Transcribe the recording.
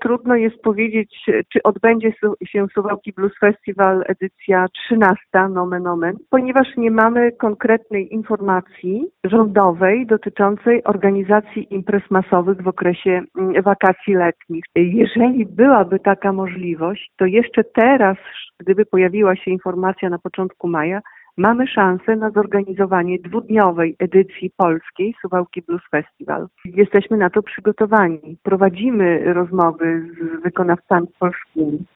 trudno jest powiedzieć, czy odbędzie się Suwałki Blues Festival edycja 13, nomen omen, ponieważ nie mamy konkretnej informacji rządowej dotyczącej organizacji imprez masowych w okresie wakacji letnich. Jeżeli byłaby taka możliwość, to jeszcze teraz, gdyby pojawiła się informacja na początku maja, mamy szansę na zorganizowanie dwudniowej edycji polskiej Suwałki Blues Festival. Jesteśmy na to przygotowani. Prowadzimy rozmowy z wykonawcami polskimi.